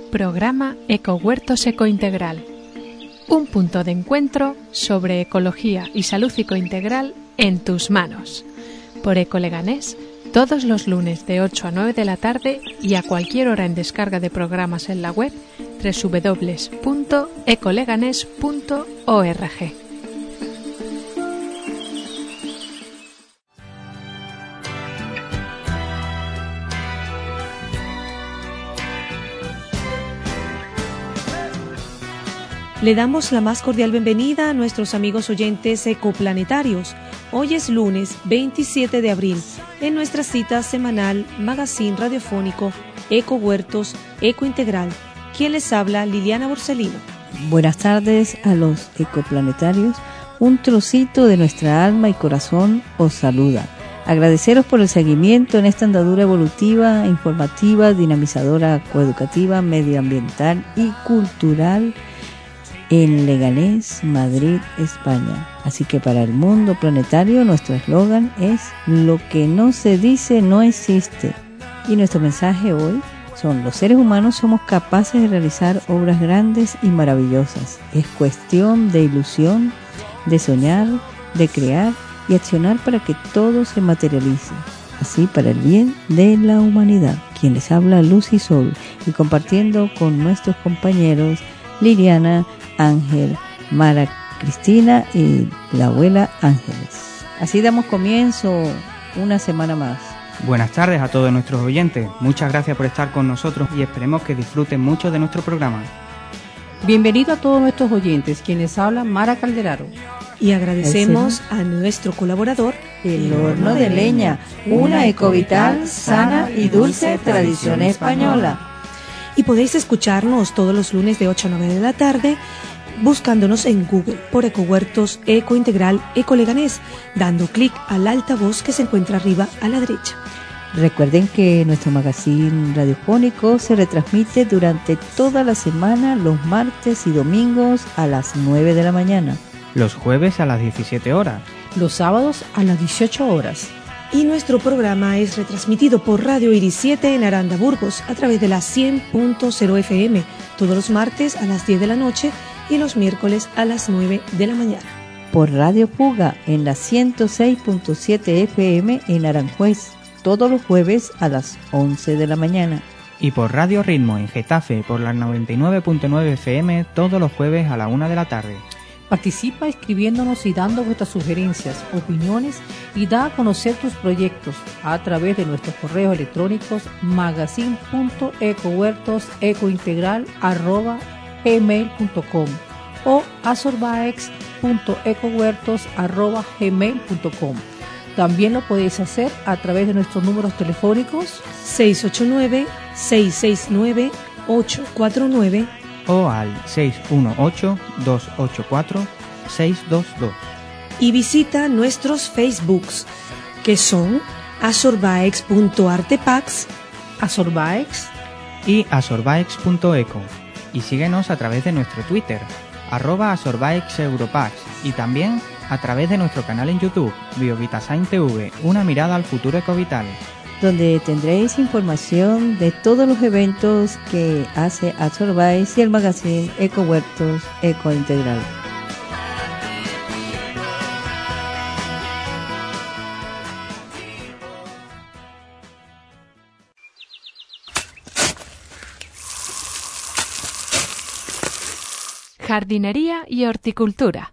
Programa Ecohuertos Ecointegral. Un punto de encuentro sobre ecología y salud ecointegral en tus manos. Por Ecoleganés, todos los lunes de 8 a 9 de la tarde y a cualquier hora en descarga de programas en la web www.ecoleganés.org. Le damos la más cordial bienvenida a nuestros amigos oyentes ecoplanetarios. Hoy es lunes 27 de abril, en nuestra cita semanal magazine radiofónico Ecohuertos Ecointegral. ¿Quién les habla? Liliana Borsellino. Buenas tardes a los ecoplanetarios. Un trocito de nuestra alma y corazón os saluda. Agradeceros por el seguimiento en esta andadura evolutiva, informativa, dinamizadora, coeducativa, medioambiental y cultural en Leganés, Madrid, España. Así que para el mundo planetario nuestro eslogan es: lo que no se dice no existe. Y nuestro mensaje hoy son: los seres humanos somos capaces de realizar obras grandes y maravillosas. Es cuestión de ilusión, de soñar, de crear y accionar para que todo se materialice. Así para el bien de la humanidad. Quien les habla, Lucy Sol, y compartiendo con nuestros compañeros Liliana, Ángel, Mara, Cristina y la abuela Ángeles. Así damos comienzo una semana más. Buenas tardes a todos nuestros oyentes. Muchas gracias por estar con nosotros y esperemos que disfruten mucho de nuestro programa. Bienvenido a todos nuestros oyentes, quienes hablan Mara Calderaro. Y agradecemos a nuestro colaborador, El Horno de Leña, una ecovital, sana y dulce tradición española. Y podéis escucharnos todos los lunes de 8 a 9 de la tarde buscándonos en Google por Ecohuertos Ecointegral Ecoleganés, dando clic al altavoz que se encuentra arriba a la derecha. Recuerden que nuestro magazine radiofónico se retransmite durante toda la semana, los martes y domingos a las 9 de la mañana. Los jueves a las 17 horas. Los sábados a las 18 horas. Y nuestro programa es retransmitido por Radio Iris 7 en Aranda, Burgos, a través de la 100.0 FM, todos los martes a las 10 de la noche y los miércoles a las 9 de la mañana. Por Radio Fuga en la 106.7 FM en Aranjuez, todos los jueves a las 11 de la mañana. Y por Radio Ritmo en Getafe por la 99.9 FM todos los jueves a la 1 de la tarde. Participa escribiéndonos y dando vuestras sugerencias, opiniones y da a conocer tus proyectos a través de nuestros correos electrónicos magazine.ecohuertosecointegral@gmail.com o asorbaex.ecohuertos@gmail.com. También lo podéis hacer a través de nuestros números telefónicos 689-669-849 o al 618-284-622. Y visita nuestros Facebooks, que son asorbaex.artepax, Asorbaex y asorbaex.eco. Y síguenos a través de nuestro Twitter, @asorbaexeuropax, y también a través de nuestro canal en YouTube, Biovitasign TV, una mirada al futuro ecovital, donde tendréis información de todos los eventos que hace Asorbaex y el magazine Ecohuertos Ecointegral. Jardinería y horticultura.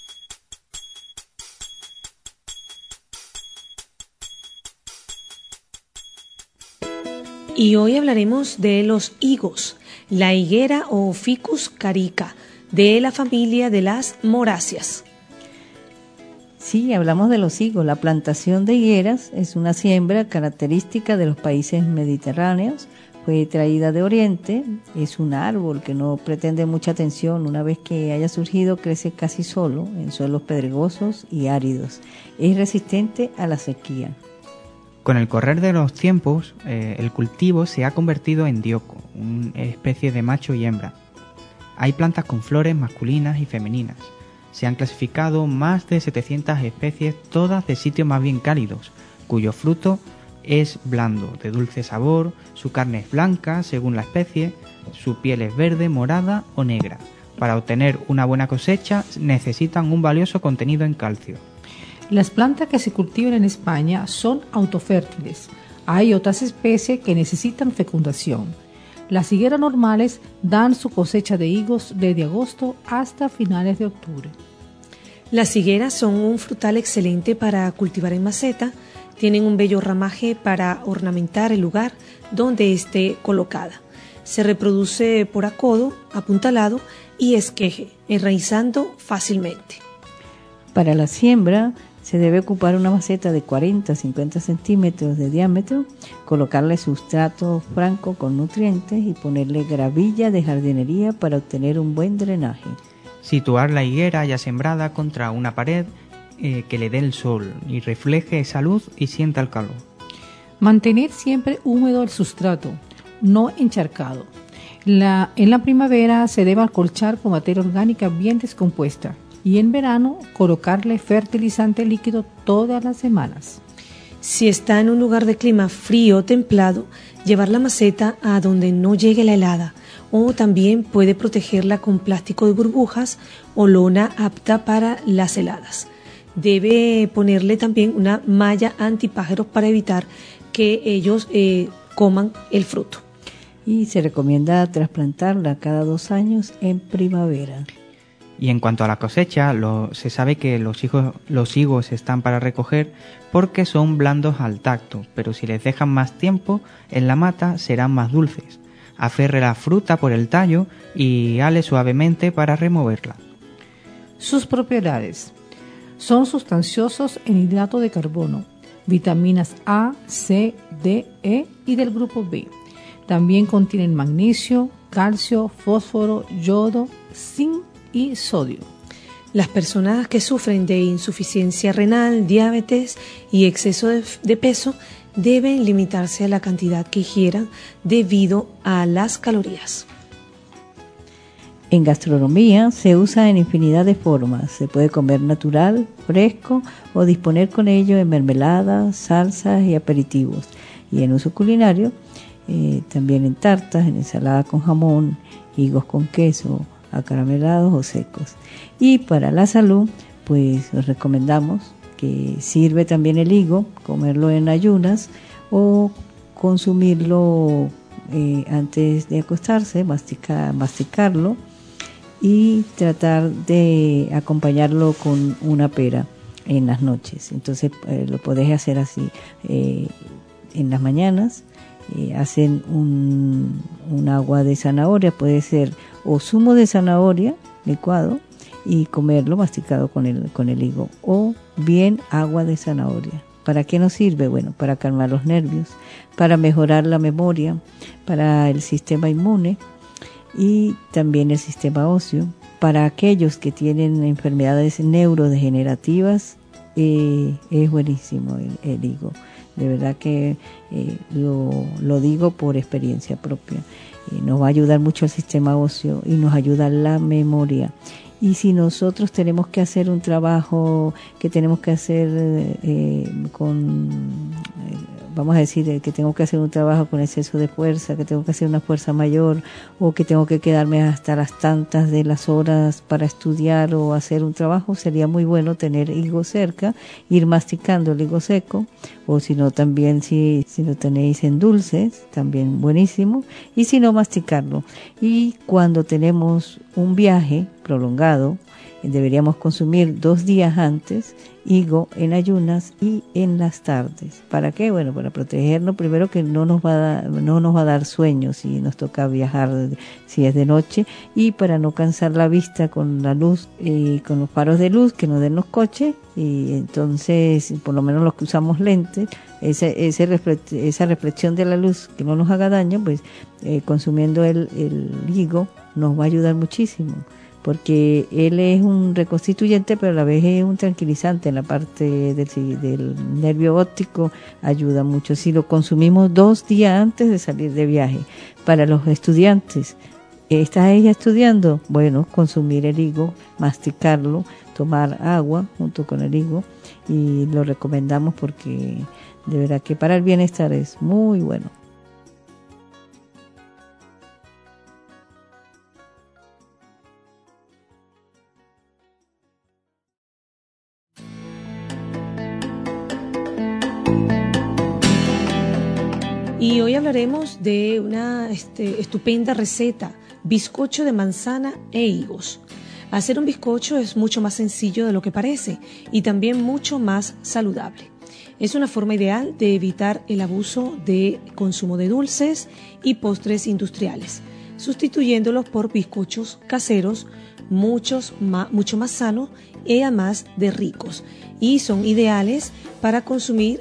Y hoy hablaremos de los higos, la higuera o Ficus carica, de la familia de las moráceas. Sí, hablamos de los higos. La plantación de higueras es una siembra característica de los países mediterráneos. Fue traída de Oriente, es un árbol que no pretende mucha atención. Una vez que haya surgido, crece casi solo en suelos pedregosos y áridos. Es resistente a la sequía. Con el correr de los tiempos, el cultivo se ha convertido en dioico, una especie de macho y hembra. Hay plantas con flores masculinas y femeninas. Se han clasificado más de 700 especies, todas de sitios más bien cálidos, cuyo fruto Es blando, de dulce sabor, su carne es blanca según la especie, su piel es verde, morada o negra. Para obtener una buena cosecha necesitan un valioso contenido en calcio. Las plantas que se cultivan en España son autofértiles. Hay otras especies que necesitan fecundación. Las higueras normales dan su cosecha de higos desde agosto hasta finales de octubre. Las higueras son un frutal excelente para cultivar en maceta. Tienen un bello ramaje para ornamentar el lugar donde esté colocada. Se reproduce por acodo, apuntalado y esqueje, enraizando fácilmente. Para la siembra se debe ocupar una maceta de 40 a 50 centímetros de diámetro, colocarle sustrato franco con nutrientes y ponerle gravilla de jardinería para obtener un buen drenaje. Situar la higuera ya sembrada contra una pared que le dé el sol y refleje esa luz y sienta el calor. Mantener siempre húmedo el sustrato, no encharcado. En la primavera se debe acolchar con materia orgánica bien descompuesta y en verano colocarle fertilizante líquido todas las semanas. Si está en un lugar de clima frío o templado, llevar la maceta a donde no llegue la helada, o también puede protegerla con plástico de burbujas o lona apta para las heladas. Debe ponerle también una malla antipájaros para evitar que ellos coman el fruto. Y se recomienda trasplantarla cada 2 años en primavera. Y en cuanto a la cosecha, se sabe que los higos están para recoger porque son blandos al tacto, pero si les dejan más tiempo en la mata serán más dulces. Aferre la fruta por el tallo y ale suavemente para removerla. Sus propiedades: son sustanciosos en hidrato de carbono, vitaminas A, C, D, E y del grupo B. También contienen magnesio, calcio, fósforo, yodo, zinc y sodio. Las personas que sufren de insuficiencia renal, diabetes y exceso de peso deben limitarse a la cantidad que ingieran debido a las calorías. En gastronomía se usa en infinidad de formas. Se puede comer natural, fresco o disponer con ello en mermeladas, salsas y aperitivos. Y en uso culinario, también en tartas, en ensalada con jamón, higos con queso, acaramelados o secos. Y para la salud, pues os recomendamos que sirve también el higo, comerlo en ayunas o consumirlo antes de acostarse, masticarlo y tratar de acompañarlo con una pera en las noches. Entonces lo podés hacer así. En las mañanas hacen un agua de zanahoria, puede ser o zumo de zanahoria licuado y comerlo masticado con el higo, o bien agua de zanahoria. ¿Para qué nos sirve? Bueno, para calmar los nervios, para mejorar la memoria, para el sistema inmune y también el sistema óseo. Para aquellos que tienen enfermedades neurodegenerativas, es buenísimo el higo. De verdad que lo digo por experiencia propia. Nos va a ayudar mucho el sistema óseo y nos ayuda la memoria. Y si nosotros tenemos que hacer un trabajo que tenemos que hacer vamos a decir, que tengo que hacer un trabajo con exceso de fuerza, que tengo que hacer una fuerza mayor, o que tengo que quedarme hasta las tantas de las horas para estudiar o hacer un trabajo, sería muy bueno tener higo cerca, ir masticando el higo seco, o si no también si lo tenéis en dulces, también buenísimo, y si no masticarlo. Y cuando tenemos un viaje prolongado, deberíamos consumir 2 días antes higo en ayunas y en las tardes. ¿Para qué? Bueno, para protegernos, primero que no nos va a dar sueño si nos toca viajar, si es de noche, y para no cansar la vista con la luz y con los faros de luz que nos den los coches, y entonces por lo menos los que usamos lentes, esa reflexión de la luz que no nos haga daño, pues consumiendo el higo nos va a ayudar muchísimo, porque él es un reconstituyente, pero a la vez es un tranquilizante en la parte del nervio óptico, ayuda mucho. Si lo consumimos 2 días antes de salir de viaje. Para los estudiantes, ¿estás ella estudiando? Bueno, consumir el higo, masticarlo, tomar agua junto con el higo, y lo recomendamos porque De verdad que para el bienestar es muy bueno. Y hoy hablaremos de una estupenda receta, bizcocho de manzana e higos. Hacer un bizcocho es mucho más sencillo de lo que parece y también mucho más saludable. Es una forma ideal de evitar el abuso de consumo de dulces y postres industriales, sustituyéndolos por bizcochos caseros mucho más sanos y además de ricos. Y son ideales para consumir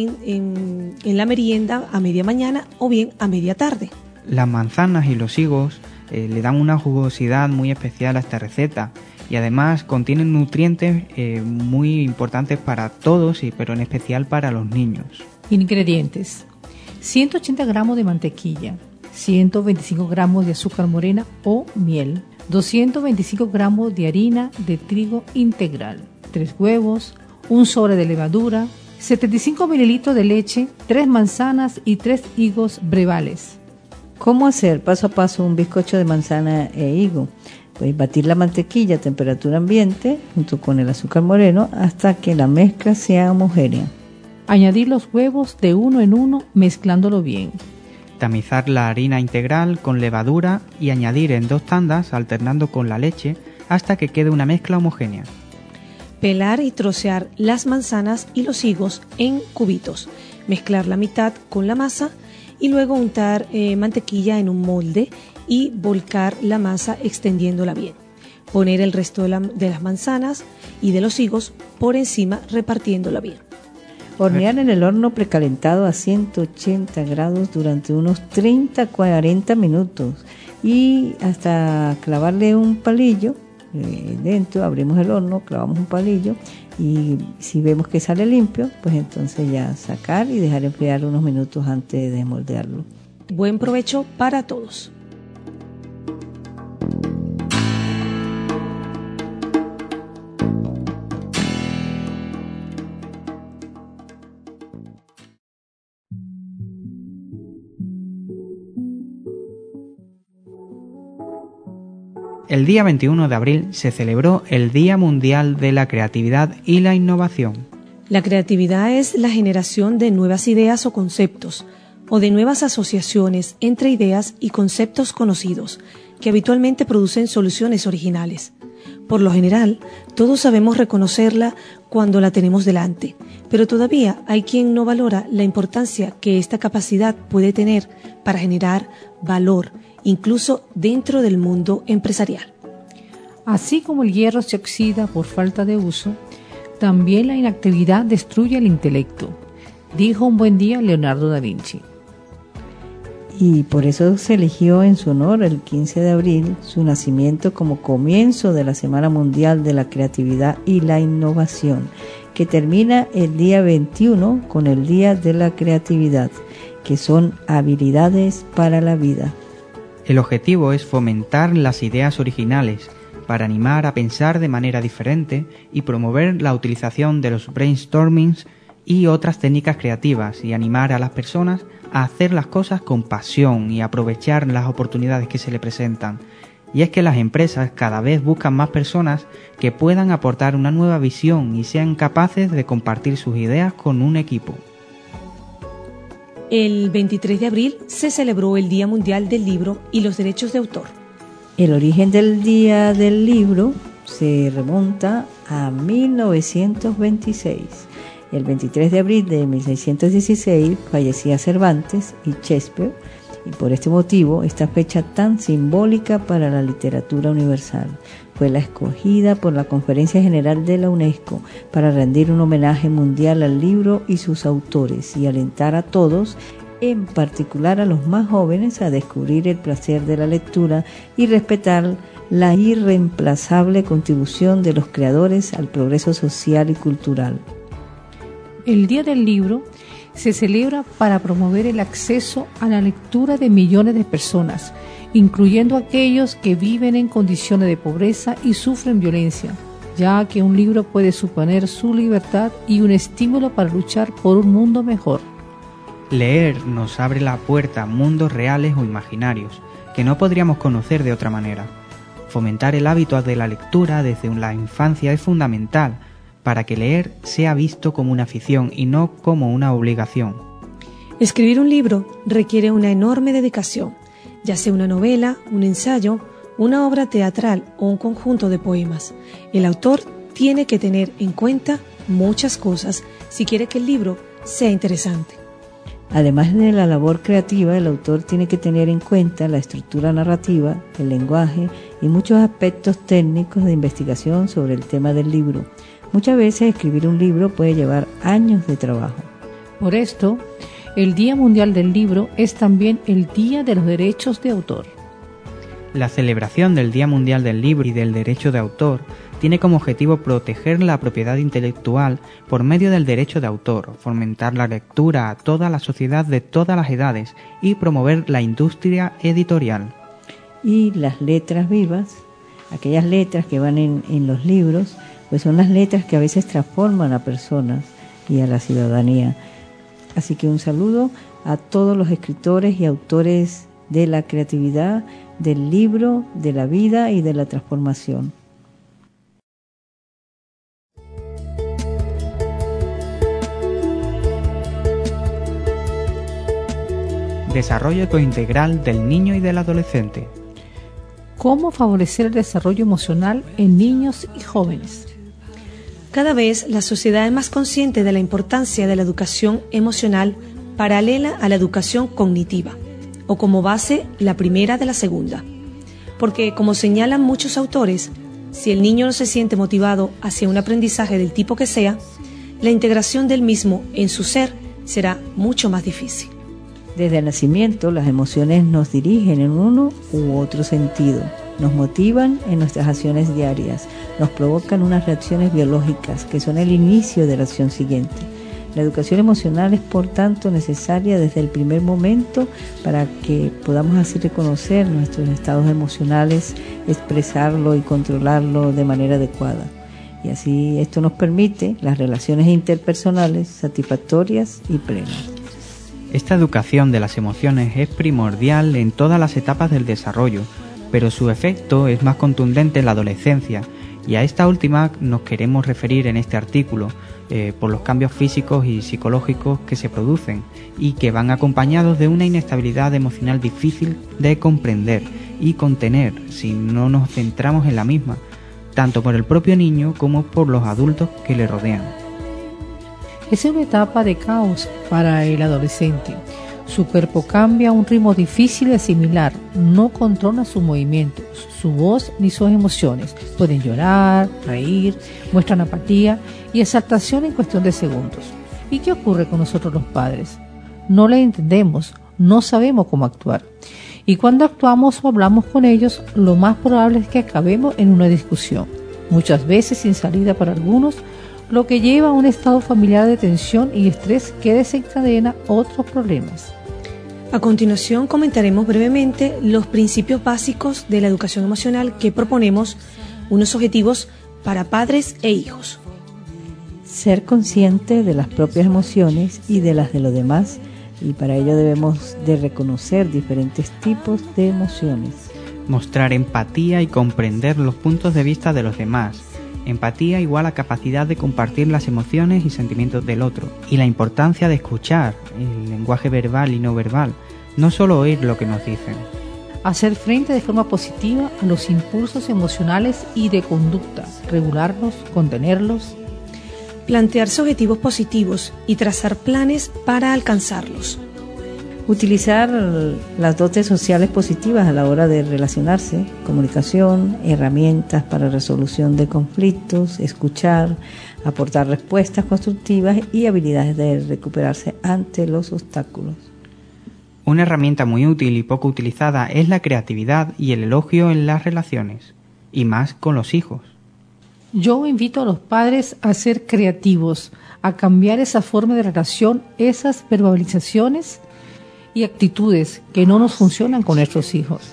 en la merienda a media mañana o bien a media tarde. Las manzanas y los higos le dan una jugosidad muy especial a esta receta y además contienen nutrientes muy importantes para todos, pero en especial para los niños. Ingredientes: 180 gramos de mantequilla, 125 gramos de azúcar morena o miel, 225 gramos de harina de trigo integral, 3 huevos, un sobre de levadura, 75 mililitros de leche, 3 manzanas y 3 higos brevales. ¿Cómo hacer paso a paso un bizcocho de manzana e higo? Pues batir la mantequilla a temperatura ambiente junto con el azúcar moreno hasta que la mezcla sea homogénea. Añadir los huevos de uno en uno mezclándolo bien. Tamizar la harina integral con levadura y añadir en 2 tandas alternando con la leche hasta que quede una mezcla homogénea. Pelar y trocear las manzanas y los higos en cubitos. Mezclar la mitad con la masa y luego untar mantequilla en un molde y volcar la masa extendiéndola bien. Poner el resto de las manzanas y de los higos por encima repartiéndola bien. Hornear en el horno precalentado a 180 grados durante unos 30-40 minutos y hasta clavarle un palillo dentro. Abrimos el horno, clavamos un palillo y si vemos que sale limpio, pues entonces ya sacar y dejar enfriar unos minutos antes de moldearlo. Buen provecho para todos. El día 21 de abril se celebró el Día Mundial de la Creatividad y la Innovación. La creatividad es la generación de nuevas ideas o conceptos, o de nuevas asociaciones entre ideas y conceptos conocidos, que habitualmente producen soluciones originales. Por lo general, todos sabemos reconocerla cuando la tenemos delante, pero todavía hay quien no valora la importancia que esta capacidad puede tener para generar valor, incluso dentro del mundo empresarial. Así como el hierro se oxida por falta de uso, también la inactividad destruye el intelecto, dijo un buen día Leonardo da Vinci. Y por eso se eligió en su honor el 15 de abril su nacimiento como comienzo de la Semana Mundial de la Creatividad y la Innovación, que termina el día 21 con el Día de la Creatividad, que son habilidades para la vida. El objetivo es fomentar las ideas originales para animar a pensar de manera diferente y promover la utilización de los brainstormings y otras técnicas creativas y animar a las personas a hacer las cosas con pasión y aprovechar las oportunidades que se le presentan. Y es que las empresas cada vez buscan más personas que puedan aportar una nueva visión y sean capaces de compartir sus ideas con un equipo. El 23 de abril se celebró el Día Mundial del Libro y los Derechos de Autor. El origen del Día del Libro se remonta a 1926. El 23 de abril de 1616 fallecía Cervantes y Shakespeare, y por este motivo esta fecha tan simbólica para la literatura universal fue la escogida por la Conferencia General de la UNESCO para rendir un homenaje mundial al libro y sus autores y alentar a todos, en particular a los más jóvenes, a descubrir el placer de la lectura y respetar la irreemplazable contribución de los creadores al progreso social y cultural. El Día del Libro se celebra para promover el acceso a la lectura de millones de personas, incluyendo aquellos que viven en condiciones de pobreza y sufren violencia, ya que un libro puede suponer su libertad y un estímulo para luchar por un mundo mejor. Leer nos abre la puerta a mundos reales o imaginarios que no podríamos conocer de otra manera. Fomentar el hábito de la lectura desde la infancia es fundamental para que leer sea visto como una afición y no como una obligación. Escribir un libro requiere una enorme dedicación, ya sea una novela, un ensayo, una obra teatral o un conjunto de poemas. El autor tiene que tener en cuenta muchas cosas si quiere que el libro sea interesante. Además de la labor creativa, el autor tiene que tener en cuenta la estructura narrativa, el lenguaje y muchos aspectos técnicos de investigación sobre el tema del libro. Muchas veces escribir un libro puede llevar años de trabajo. Por esto, el Día Mundial del Libro es también el Día de los Derechos de Autor. La celebración del Día Mundial del Libro y del Derecho de Autor tiene como objetivo proteger la propiedad intelectual por medio del derecho de autor, fomentar la lectura a toda la sociedad de todas las edades y promover la industria editorial. Y las letras vivas, aquellas letras que van en los libros, pues son las letras que a veces transforman a personas y a la ciudadanía. Así que un saludo a todos los escritores y autores de la creatividad, del libro, de la vida y de la transformación. Desarrollo ecointegral del niño y del adolescente. ¿Cómo favorecer el desarrollo emocional en niños y jóvenes? Cada vez la sociedad es más consciente de la importancia de la educación emocional paralela a la educación cognitiva, o como base la primera de la segunda. Porque, como señalan muchos autores, si el niño no se siente motivado hacia un aprendizaje del tipo que sea, la integración del mismo en su ser será mucho más difícil. Desde el nacimiento, las emociones nos dirigen en uno u otro sentido, nos motivan en nuestras acciones diarias, nos provocan unas reacciones biológicas que son el inicio de la acción siguiente. La educación emocional es, por tanto, necesaria desde el primer momento para que podamos así reconocer nuestros estados emocionales, expresarlo y controlarlo de manera adecuada. Y así esto nos permite las relaciones interpersonales satisfactorias y plenas. Esta educación de las emociones es primordial en todas las etapas del desarrollo, pero su efecto es más contundente en la adolescencia, y a esta última nos queremos referir en este artículo, por los cambios físicos y psicológicos que se producen y que van acompañados de una inestabilidad emocional difícil de comprender y contener si no nos centramos en la misma, tanto por el propio niño como por los adultos que le rodean. Es una etapa de caos para el adolescente. Su cuerpo cambia a un ritmo difícil de asimilar, no controla sus movimientos, su voz ni sus emociones. Pueden llorar, reír, muestran apatía y exaltación en cuestión de segundos. ¿Y qué ocurre con nosotros los padres? No le entendemos, no sabemos cómo actuar. Y cuando actuamos o hablamos con ellos, lo más probable es que acabemos en una discusión, muchas veces sin salida para algunos, lo que lleva a un estado familiar de tensión y estrés que desencadena otros problemas. A continuación comentaremos brevemente los principios básicos de la educación emocional que proponemos, unos objetivos para padres e hijos. Ser consciente de las propias emociones y de las de los demás, y para ello debemos de reconocer diferentes tipos de emociones. Mostrar empatía y comprender los puntos de vista de los demás. Empatía igual a capacidad de compartir las emociones y sentimientos del otro, y la importancia de escuchar el lenguaje verbal y no verbal, no solo oír lo que nos dicen. Hacer frente de forma positiva a los impulsos emocionales y de conducta, regularlos, contenerlos. Plantearse objetivos positivos y trazar planes para alcanzarlos. Utilizar las dotes sociales positivas a la hora de relacionarse, comunicación, herramientas para resolución de conflictos, escuchar, aportar respuestas constructivas y habilidades de recuperarse ante los obstáculos. Una herramienta muy útil y poco utilizada es la creatividad y el elogio en las relaciones, y más con los hijos. Yo invito a los padres a ser creativos, a cambiar esa forma de relación, esas verbalizaciones y actitudes que no nos funcionan con nuestros hijos.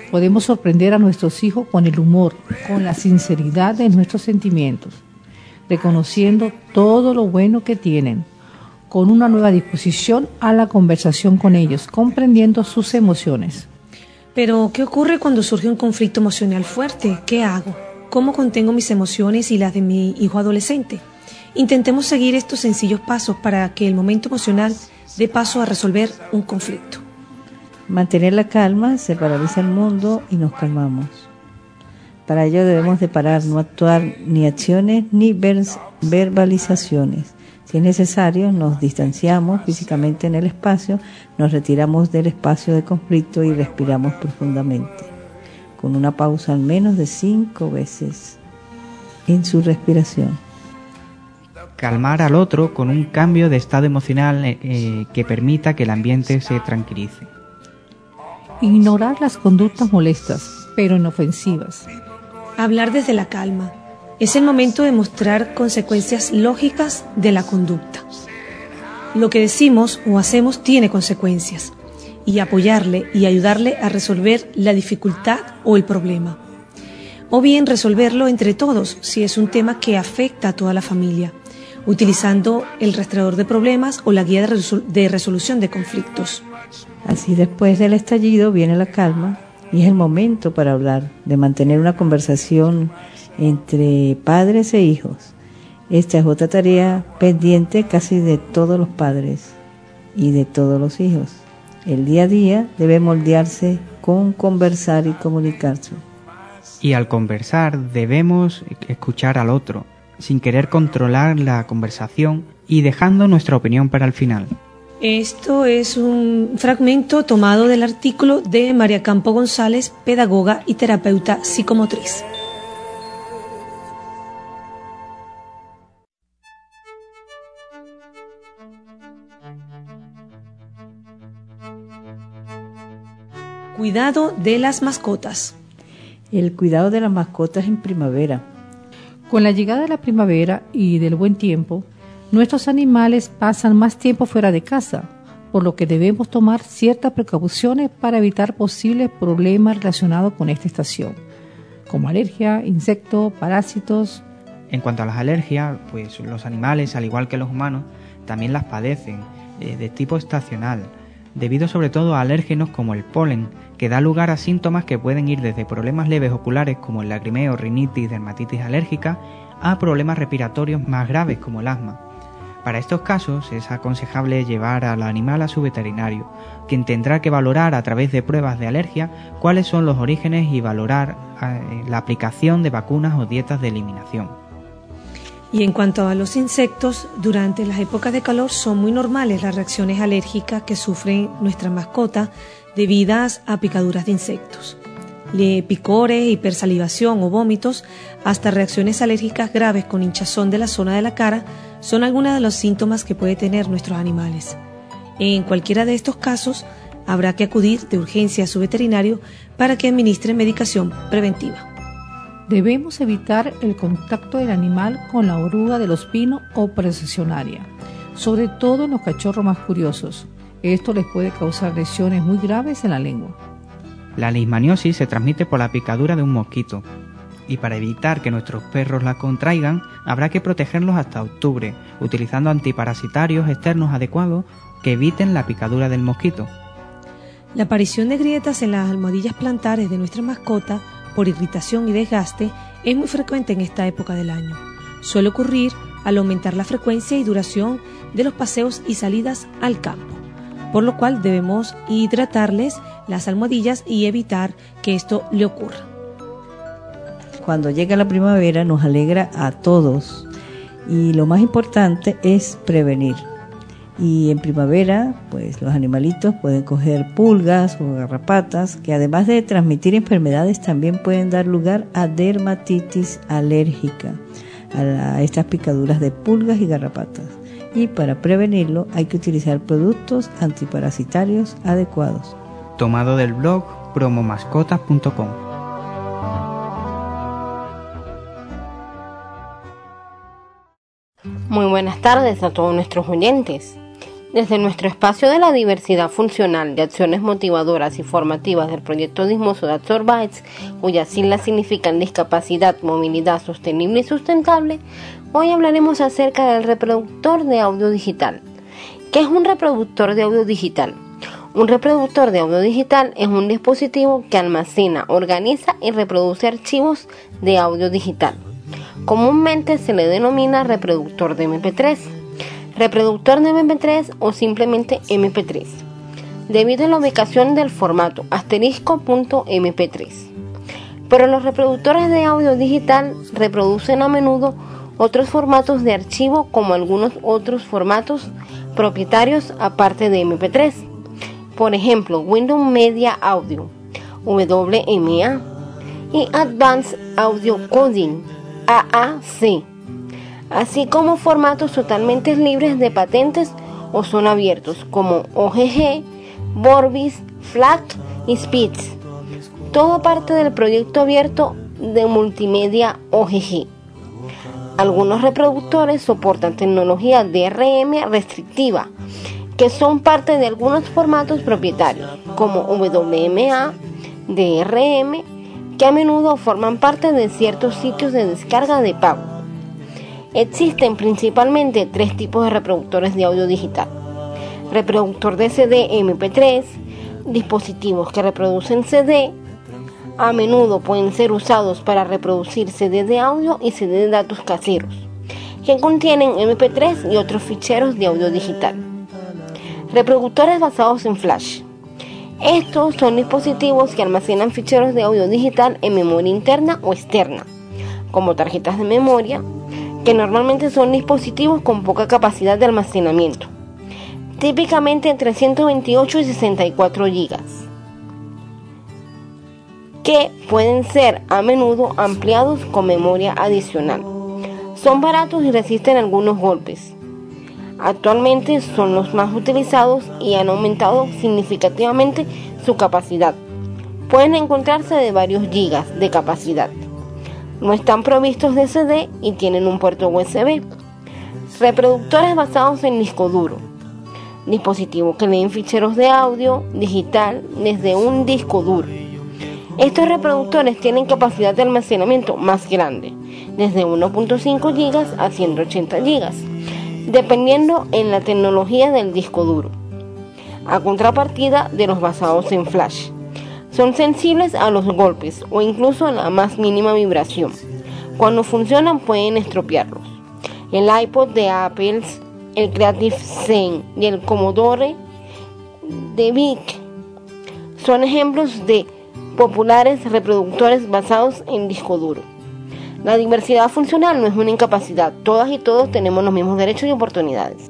Podemos sorprender a nuestros hijos con el humor, con la sinceridad de nuestros sentimientos, reconociendo todo lo bueno que tienen, con una nueva disposición a la conversación con ellos, comprendiendo sus emociones. Pero, ¿qué ocurre cuando surge un conflicto emocional fuerte? ¿Qué hago? ¿Cómo contengo mis emociones y las de mi hijo adolescente? Intentemos seguir estos sencillos pasos para que el momento emocional dé paso a resolver un conflicto. Mantener la calma se paraliza el mundo y nos calmamos. Para ello debemos de parar, no actuar ni acciones ni verbalizaciones. Si es necesario, nos distanciamos físicamente en el espacio, nos retiramos del espacio de conflicto y respiramos profundamente, con una pausa al menos de 5 veces en su respiración. Calmar al otro con un cambio de estado emocional que permita que el ambiente se tranquilice. Ignorar las conductas molestas, pero inofensivas. Hablar desde la calma. Es el momento de mostrar consecuencias lógicas de la conducta. Lo que decimos o hacemos tiene consecuencias, y apoyarle y ayudarle a resolver la dificultad o el problema. O bien resolverlo entre todos si es un tema que afecta a toda la familia, utilizando el rastreador de problemas o la guía de resolución de conflictos. Así, después del estallido viene la calma y es el momento para hablar, de mantener una conversación entre padres e hijos. Esta es otra tarea pendiente casi de todos los padres y de todos los hijos. El día a día debe moldearse con conversar y comunicarse. Y al conversar debemos escuchar al otro, sin querer controlar la conversación y dejando nuestra opinión para el final. Esto es un fragmento tomado del artículo de María Campo González, pedagoga y terapeuta psicomotriz. Cuidado de las mascotas. El cuidado de las mascotas en primavera. Con la llegada de la primavera y del buen tiempo, nuestros animales pasan más tiempo fuera de casa, por lo que debemos tomar ciertas precauciones para evitar posibles problemas relacionados con esta estación, como alergia, insectos, parásitos. En cuanto a las alergias, pues los animales, al igual que los humanos, también las padecen, de tipo estacional, debido sobre todo a alérgenos como el polen, que da lugar a síntomas que pueden ir desde problemas leves oculares como el lagrimeo, rinitis, dermatitis alérgica, a problemas respiratorios más graves como el asma. Para estos casos es aconsejable llevar al animal a su veterinario, quien tendrá que valorar a través de pruebas de alergia cuáles son los orígenes y valorar la aplicación de vacunas o dietas de eliminación. Y en cuanto a los insectos, durante las épocas de calor son muy normales las reacciones alérgicas que sufren nuestras mascotas debidas a picaduras de insectos. De picores, hipersalivación o vómitos, hasta reacciones alérgicas graves con hinchazón de la zona de la cara, son algunos de los síntomas que pueden tener nuestros animales. En cualquiera de estos casos, habrá que acudir de urgencia a su veterinario para que administre medicación preventiva. Debemos evitar el contacto del animal con la oruga de los pinos o procesionaria, sobre todo en los cachorros más curiosos. Esto les puede causar lesiones muy graves en la lengua. La leishmaniosis se transmite por la picadura de un mosquito, y para evitar que nuestros perros la contraigan, habrá que protegerlos hasta octubre, utilizando antiparasitarios externos adecuados que eviten la picadura del mosquito. La aparición de grietas en las almohadillas plantares de nuestra mascota por irritación y desgaste es muy frecuente en esta época del año. Suele ocurrir al aumentar la frecuencia y duración de los paseos y salidas al campo, por lo cual debemos hidratarles las almohadillas y evitar que esto le ocurra. Cuando llega la primavera nos alegra a todos y lo más importante es prevenir. Y en primavera, pues los animalitos pueden coger pulgas o garrapatas que además de transmitir enfermedades también pueden dar lugar a dermatitis alérgica, a estas picaduras de pulgas y garrapatas. Y para prevenirlo hay que utilizar productos antiparasitarios adecuados. Tomado del blog promomascotas.com. Muy buenas tardes a todos nuestros oyentes. Desde nuestro espacio de la diversidad funcional de acciones motivadoras y formativas del proyecto Dismoso de Absorbytes, cuyas siglas significan discapacidad, movilidad sostenible y sustentable, hoy hablaremos acerca del reproductor de audio digital. ¿Qué es un reproductor de audio digital? Un reproductor de audio digital es un dispositivo que almacena, organiza y reproduce archivos de audio digital. Comúnmente se le denomina reproductor de MP3, reproductor de MP3 o simplemente MP3, debido a la ubicación del formato *.mp3. Pero los reproductores de audio digital reproducen a menudo otros formatos de archivo, como algunos otros formatos propietarios aparte de MP3. Por ejemplo, Windows Media Audio, WMA, y Advanced Audio Coding, AAC, así como formatos totalmente libres de patentes o son abiertos, como OGG, Vorbis, FLAC y Spitz. Todo parte del proyecto abierto de multimedia OGG. Algunos reproductores soportan tecnología DRM restrictiva, que son parte de algunos formatos propietarios, como WMA, DRM, que a menudo forman parte de ciertos sitios de descarga de pago. Existen principalmente tres tipos de reproductores de audio digital: reproductor de CD MP3, dispositivos que reproducen CD, a menudo pueden ser usados para reproducir CD de audio y CD de datos caseros, que contienen MP3 y otros ficheros de audio digital. Reproductores basados en flash. Estos son dispositivos que almacenan ficheros de audio digital en memoria interna o externa, como tarjetas de memoria, que normalmente son dispositivos con poca capacidad de almacenamiento, típicamente entre 128 y 64 GB, que pueden ser a menudo ampliados con memoria adicional. Son baratos y resisten algunos golpes. Actualmente son los más utilizados y han aumentado significativamente su capacidad. Pueden encontrarse de varios gigas de capacidad. No están provistos de CD y tienen un puerto USB. Reproductores basados en disco duro. Dispositivos que leen ficheros de audio digital desde un disco duro. Estos reproductores tienen capacidad de almacenamiento más grande, desde 1.5 GB a 180 GB. Dependiendo en la tecnología del disco duro, a contrapartida de los basados en flash. Son sensibles a los golpes o incluso a la más mínima vibración. Cuando funcionan pueden estropearlos. El iPod de Apple, el Creative Zen y el Commodore de VIC son ejemplos de populares reproductores basados en disco duro. La diversidad funcional no es una incapacidad. Todas y todos tenemos los mismos derechos y oportunidades.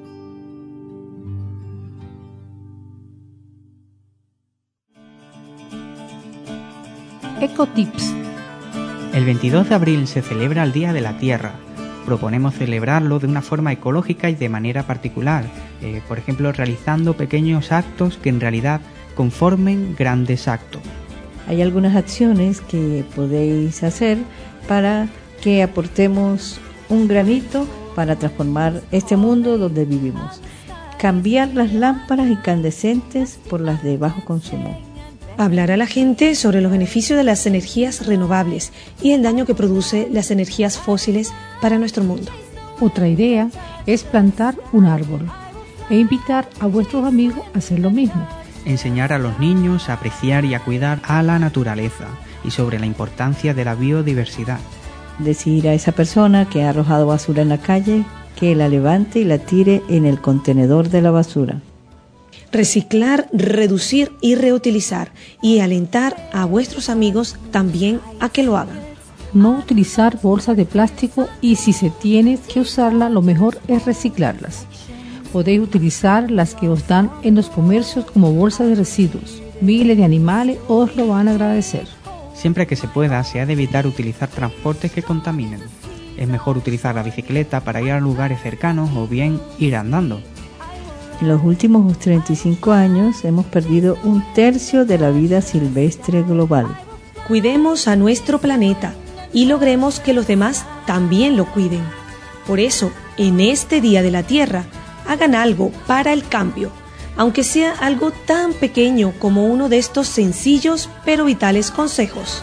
Ecotips. El 22 de abril se celebra el Día de la Tierra. Proponemos celebrarlo de una forma ecológica y de manera particular, por ejemplo, realizando pequeños actos que en realidad conformen grandes actos. Hay algunas acciones que podéis hacer para que aportemos un granito para transformar este mundo donde vivimos. Cambiar las lámparas incandescentes por las de bajo consumo. Hablar a la gente sobre los beneficios de las energías renovables y el daño que produce las energías fósiles para nuestro mundo. Otra idea es plantar un árbol e invitar a vuestros amigos a hacer lo mismo. Enseñar a los niños a apreciar y a cuidar a la naturaleza y sobre la importancia de la biodiversidad. Decir a esa persona que ha arrojado basura en la calle que la levante y la tire en el contenedor de la basura. Reciclar, reducir y reutilizar, y alentar a vuestros amigos también a que lo hagan. No utilizar bolsas de plástico y si se tiene que usarla, lo mejor es reciclarlas. Podéis utilizar las que os dan en los comercios como bolsas de residuos. Miles de animales os lo van a agradecer. Siempre que se pueda, se ha de evitar utilizar transportes que contaminen. Es mejor utilizar la bicicleta para ir a lugares cercanos o bien ir andando. En los últimos 35 años hemos perdido 1/3 de la vida silvestre global. Cuidemos a nuestro planeta y logremos que los demás también lo cuiden. Por eso, en este Día de la Tierra, Hagan algo para el cambio, aunque sea algo tan pequeño como uno de estos sencillos pero vitales consejos.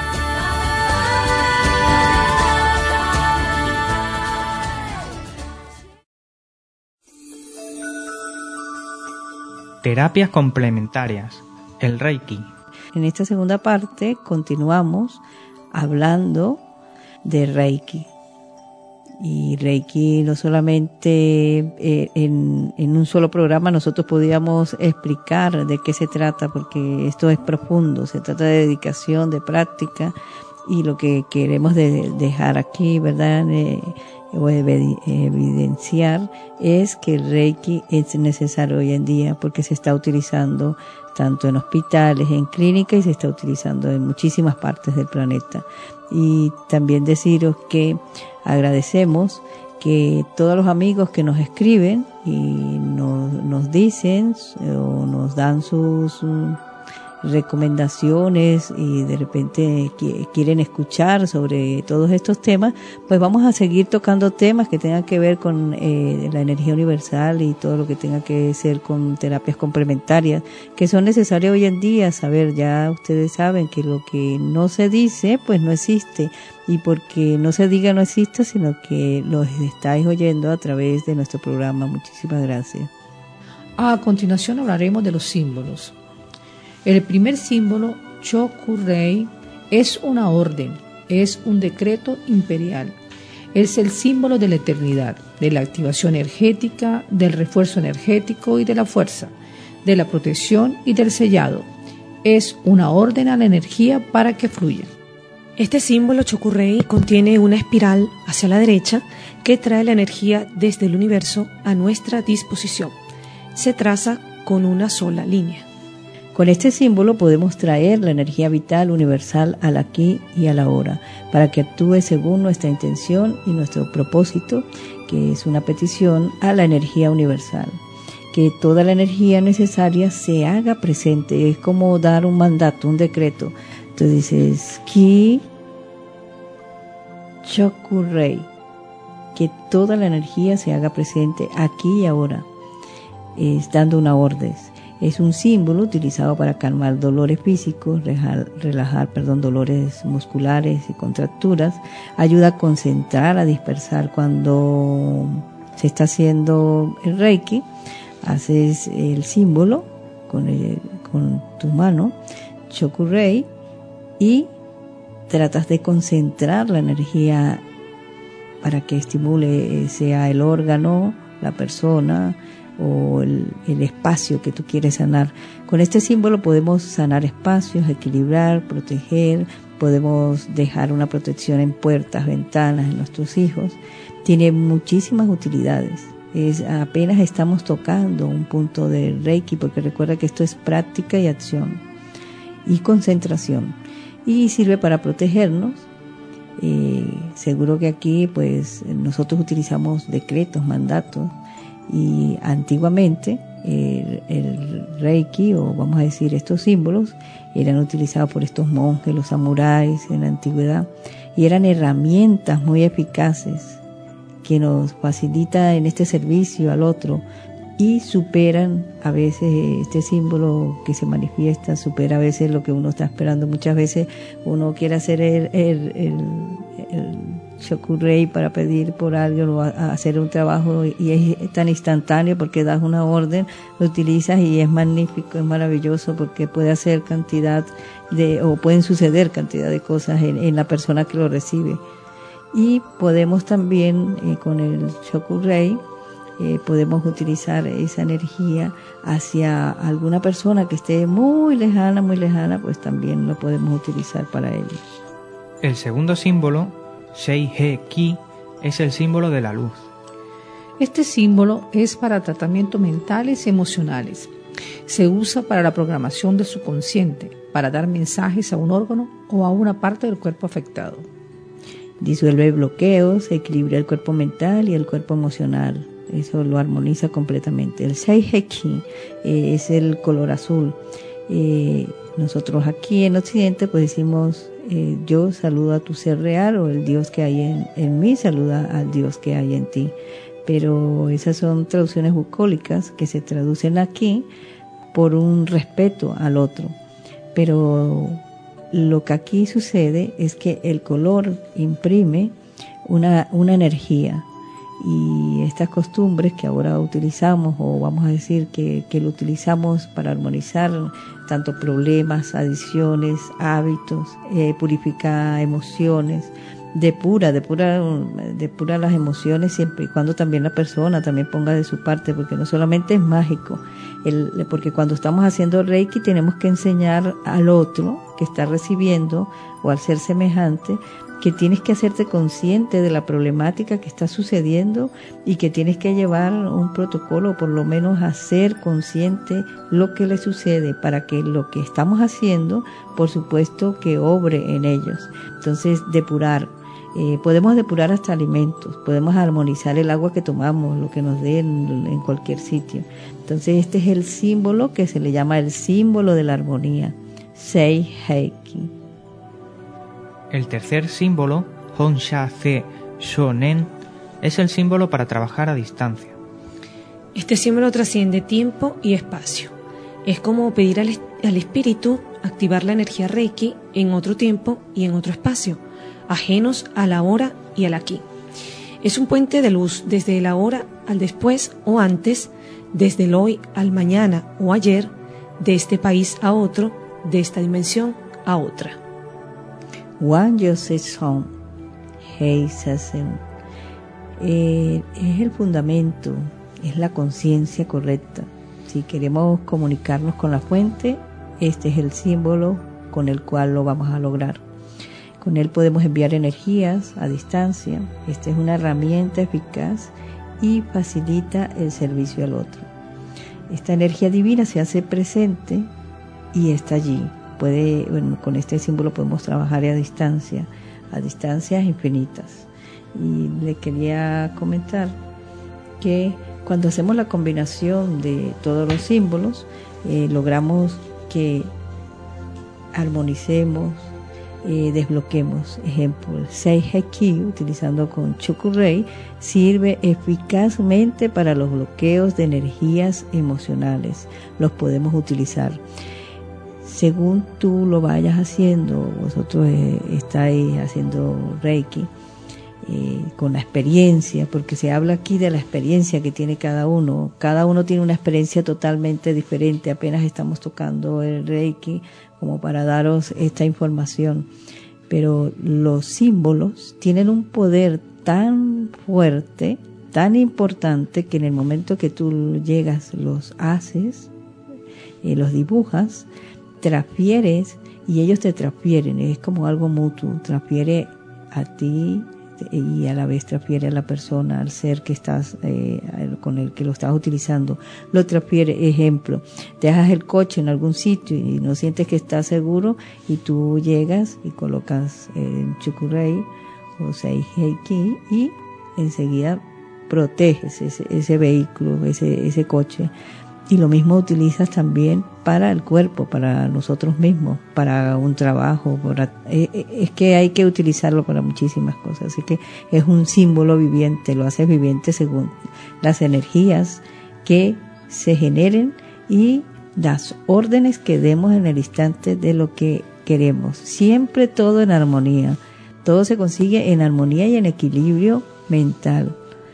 Terapias complementarias, el Reiki. En esta segunda parte continuamos hablando de Reiki. Y Reiki no solamente en un solo programa nosotros podíamos explicar de qué se trata, porque esto es profundo, se trata de dedicación, de práctica, y lo que queremos dejar aquí, ¿verdad?, o evidenciar es que el Reiki es necesario hoy en día porque se está utilizando tanto en hospitales, en clínicas, y se está utilizando en muchísimas partes del planeta. Y también deciros que agradecemos que todos los amigos que nos escriben y nos dicen o nos dan sus recomendaciones y de repente quieren escuchar sobre todos estos temas, pues vamos a seguir tocando temas que tengan que ver con la energía universal y todo lo que tenga que ver con terapias complementarias que son necesarias hoy en día. Saber, ya ustedes saben que lo que no se dice pues no existe, y porque no se diga no existe, sino que lo estáis oyendo a través de nuestro programa. Muchísimas gracias. A continuación hablaremos de los símbolos. El primer símbolo, Chokurei, es una orden, es un decreto imperial. Es el símbolo de la eternidad, de la activación energética, del refuerzo energético y de la fuerza, de la protección y del sellado. Es una orden a la energía para que fluya. Este símbolo Chokurei contiene una espiral hacia la derecha que trae la energía desde el universo a nuestra disposición. Se traza con una sola línea. Con este símbolo podemos traer la energía vital universal al aquí y a la ahora, para que actúe según nuestra intención y nuestro propósito, que es una petición a la energía universal. Que toda la energía necesaria se haga presente, es como dar un mandato, un decreto. Tú dices, Ki Chokurei, que toda la energía se haga presente aquí y ahora, es dando una orden. Es un símbolo utilizado para calmar dolores físicos, relajar dolores musculares y contracturas. Ayuda a concentrar, a dispersar. Cuando se está haciendo el Reiki, haces el símbolo con tu mano, Chokurei, y tratas de concentrar la energía para que estimule, sea el órgano, la persona o el espacio que tú quieres sanar. Con este símbolo podemos sanar espacios, equilibrar, proteger, podemos dejar una protección en puertas, ventanas, en nuestros hijos. Tiene muchísimas utilidades. Apenas estamos tocando un punto de Reiki, porque recuerda que esto es práctica y acción y concentración, y sirve para protegernos. Seguro que aquí pues nosotros utilizamos decretos, mandatos, y antiguamente el Reiki, o vamos a decir estos símbolos, eran utilizados por estos monjes, los samuráis en la antigüedad, y eran herramientas muy eficaces que nos facilita en este servicio al otro, y superan a veces este símbolo que se manifiesta, supera a veces lo que uno está esperando. Muchas veces uno quiere hacer el Chokurei para pedir por alguien o hacer un trabajo, y es tan instantáneo porque das una orden, lo utilizas y es magnífico, es maravilloso, porque puede hacer o pueden suceder cantidad de cosas en la persona que lo recibe. Y podemos también con el Chokurei podemos utilizar esa energía hacia alguna persona que esté muy lejana, pues también lo podemos utilizar para ellos. El segundo símbolo, Sei-he-ki, es el símbolo de la luz. Este símbolo es para tratamientos mentales y emocionales. Se usa para la programación del subconsciente, para dar mensajes a un órgano o a una parte del cuerpo afectado. Disuelve bloqueos, equilibra el cuerpo mental y el cuerpo emocional. Eso lo armoniza completamente. El Sei-he-ki es el color azul. Nosotros aquí en Occidente pues decimos, yo saludo a tu ser real, o el Dios que hay en mí saluda al Dios que hay en ti. pero esas son traducciones bucólicas que se traducen aquí por un respeto al otro. Pero lo que aquí sucede es que el color imprime una energía, y estas costumbres que ahora utilizamos, o vamos a decir que lo utilizamos para armonizar tanto problemas, adicciones, hábitos, purifica emociones, depura las emociones, siempre y cuando también la persona también ponga de su parte, porque no solamente es mágico, porque cuando estamos haciendo Reiki tenemos que enseñar al otro que está recibiendo o al ser semejante que tienes que hacerte consciente de la problemática que está sucediendo y que tienes que llevar un protocolo, o por lo menos hacer consciente lo que le sucede, para que lo que estamos haciendo, por supuesto, que obre en ellos. Entonces, depurar. Podemos depurar hasta alimentos, podemos armonizar el agua que tomamos, lo que nos den en cualquier sitio. Entonces, este es el símbolo que se le llama el símbolo de la armonía, Sei Heiki. El tercer símbolo, Honsha Ze Shonen, es el símbolo para trabajar a distancia. Este símbolo trasciende tiempo y espacio. Es como pedir al espíritu activar la energía Reiki en otro tiempo y en otro espacio, ajenos a la hora y al aquí. Es un puente de luz desde el ahora al después o antes, desde el hoy al mañana o ayer, de este país a otro, de esta dimensión a otra. Wan Yose Son Hei Sasen es el fundamento, es la conciencia correcta. Si queremos comunicarnos con la fuente, este es el símbolo con el cual lo vamos a lograr. Con él podemos enviar energías a distancia. Esta es una herramienta eficaz y facilita el servicio al otro. Esta energía divina se hace presente y está allí. Con este símbolo podemos trabajar a distancias infinitas. Y le quería comentar que cuando hacemos la combinación de todos los símbolos, logramos que armonicemos, desbloquemos. Ejemplo, el Sei Heiki, utilizando con Chokurei, sirve eficazmente para los bloqueos de energías emocionales. Los podemos utilizar. Según tú lo vayas haciendo, vosotros estáis haciendo Reiki con la experiencia, porque se habla aquí de la experiencia que tiene cada uno. Cada uno tiene una experiencia totalmente diferente. Apenas estamos tocando el Reiki como para daros esta información. Pero los símbolos tienen un poder tan fuerte, tan importante, que en el momento que tú llegas, los haces, los dibujas, transfieres y ellos te transfieren. Es como algo mutuo, transfiere a ti y a la vez transfiere a la persona, al ser que estás con el que lo estás utilizando, lo transfiere. Ejemplo, dejas el coche en algún sitio y no sientes que estás seguro, y tú llegas y colocas Chokurei o Sei Heiki y enseguida proteges ese vehículo, ese coche. Y lo mismo utilizas también para el cuerpo, para nosotros mismos, para un trabajo. Es que hay que utilizarlo para muchísimas cosas. Así que es un símbolo viviente, lo haces viviente según las energías que se generen y las órdenes que demos en el instante de lo que queremos. Siempre todo en armonía. Todo se consigue en armonía y en equilibrio mental.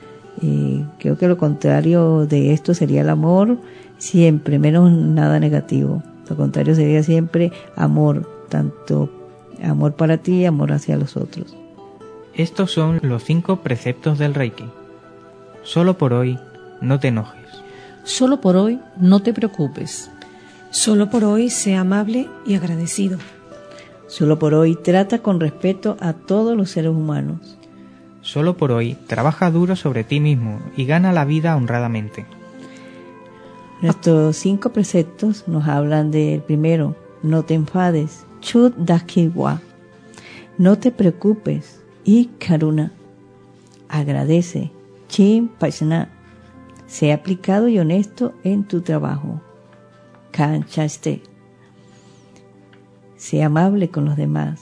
Creo que lo contrario de esto sería el amor, siempre, menos nada negativo. Lo contrario sería siempre amor, tanto amor para ti y amor hacia los otros. Estos son los 5 preceptos del Reiki. Solo por hoy, no te enojes. Solo por hoy, no te preocupes. Solo por hoy, sé amable y agradecido. Solo por hoy, trata con respeto a todos los seres humanos. Solo por hoy, trabaja duro sobre ti mismo y gana la vida honradamente. Nuestros 5 preceptos nos hablan del primero: no te enfades, Chud Dakiwa, no te preocupes, y Karuna, agradece, Chin Paisna, sé aplicado y honesto en tu trabajo, Kanchaste, sé amable con los demás,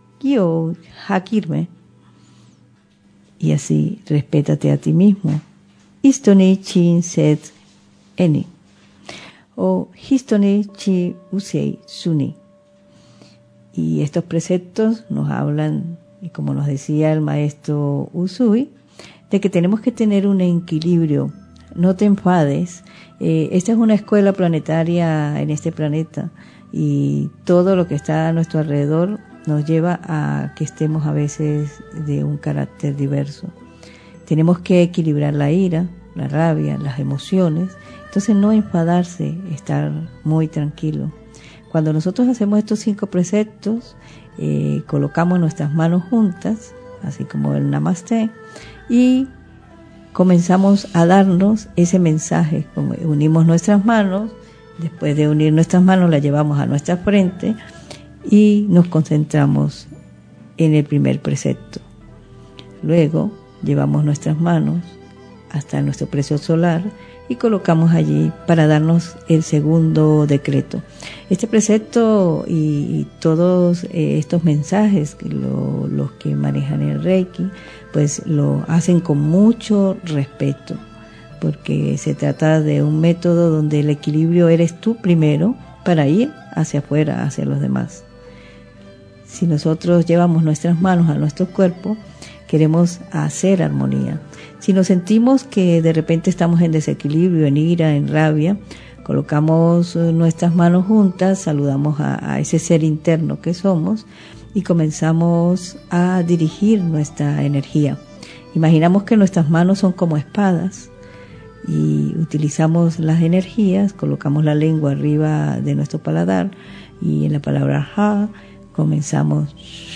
Kyo Hakirme, y así respétate a ti mismo, Histone Chin Set Eni o Histone Chi Usei Suni. Y estos preceptos nos hablan, y como nos decía el maestro Usui, de que tenemos que tener un equilibrio. No te enfades. Esta es una escuela planetaria en este planeta y todo lo que está a nuestro alrededor nos lleva a que estemos a veces de un carácter diverso. Tenemos que equilibrar la ira, la rabia, las emociones. Entonces no enfadarse, estar muy tranquilo. Cuando nosotros hacemos estos 5 preceptos, colocamos nuestras manos juntas, así como el Namaste, y comenzamos a darnos ese mensaje. Unimos nuestras manos, después de unir nuestras manos las llevamos a nuestra frente y nos concentramos en el primer precepto. Luego llevamos nuestras manos hasta nuestro plexo solar y colocamos allí para darnos el segundo decreto. Este precepto y todos estos mensajes, los que manejan el Reiki, pues lo hacen con mucho respeto, porque se trata de un método donde el equilibrio eres tú primero para ir hacia afuera, hacia los demás. Si nosotros llevamos nuestras manos a nuestro cuerpo, queremos hacer armonía. Si nos sentimos que de repente estamos en desequilibrio, en ira, en rabia, colocamos nuestras manos juntas, saludamos a ese ser interno que somos y comenzamos a dirigir nuestra energía. Imaginamos que nuestras manos son como espadas y utilizamos las energías, colocamos la lengua arriba de nuestro paladar y en la palabra Ha comenzamos,